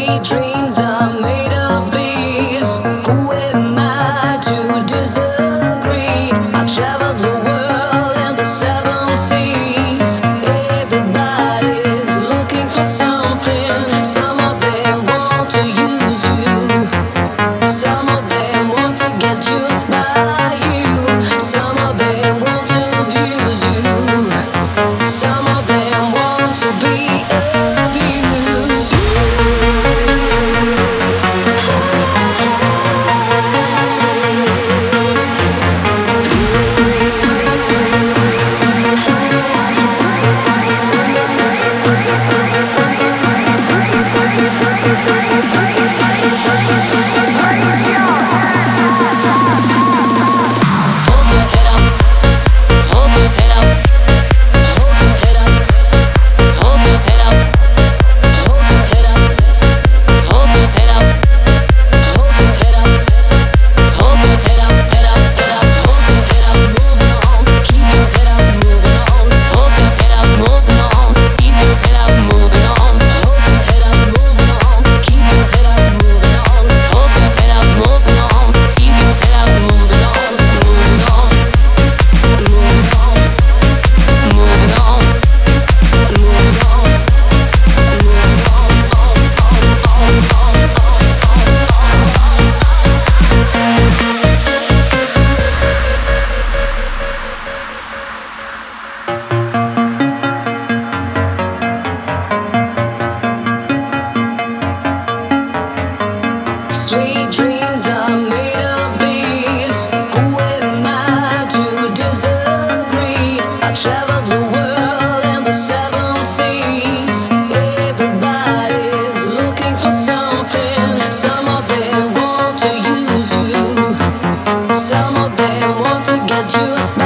Sweet dreams are made of these. Who am I to disagree? I travel the world and the seven seas. Everybody's looking for something. Some of them want to use you. Some of them want to get used by you. Some of them want to abuse you. Some of them want to be abused. Sweet dreams are made of these. Who am I to disagree? I travel the world and the seven seas. Everybody's looking for something. Some of them want to use you. Some of them want to get used by